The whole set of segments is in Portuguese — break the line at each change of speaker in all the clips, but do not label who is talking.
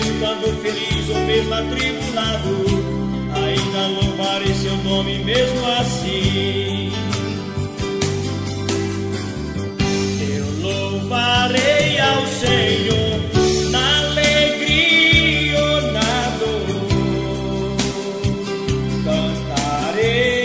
estando feliz ou mesmo atribulado, ainda louvarei seu nome mesmo assim. Eu louvarei ao Senhor na alegria ou na dor, cantarei.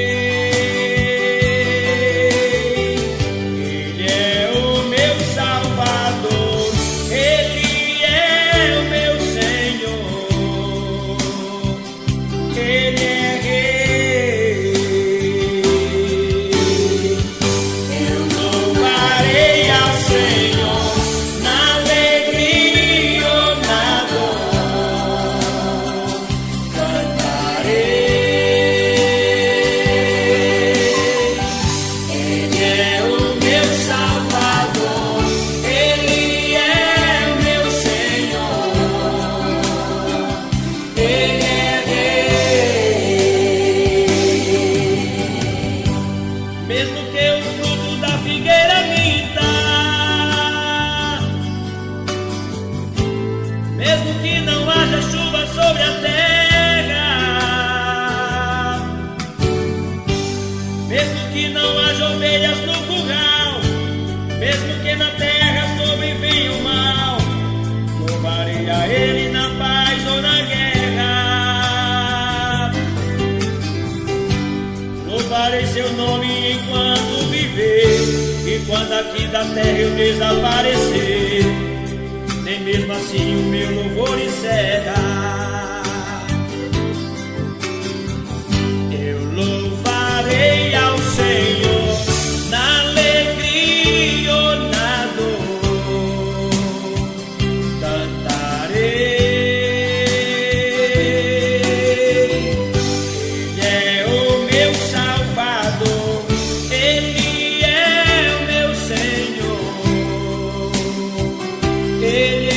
Ele é o meu Salvador, Ele é o meu Senhor, Ele é Rei. Eu louvarei ao Senhor na alegria ou na dor, cantarei. Ele é o meu Salvador, Ele é o meu Senhor, Ele é Rei. Mesmo que o fruto da figueira minta, mesmo que não haja chuva sobre a terra, mesmo que não haja ovelhas no curral, mesmo que na terra sobrevenha o mal, louvarei a Ele na paz ou na guerra. Louvarei seu nome enquanto viver, e quando aqui da terra eu desaparecer, nem mesmo assim o meu louvor encerra. Eu louvarei ao Senhor na alegria ou na dor, cantarei. Ele é o meu Salvador, Ele é o meu Senhor, Ele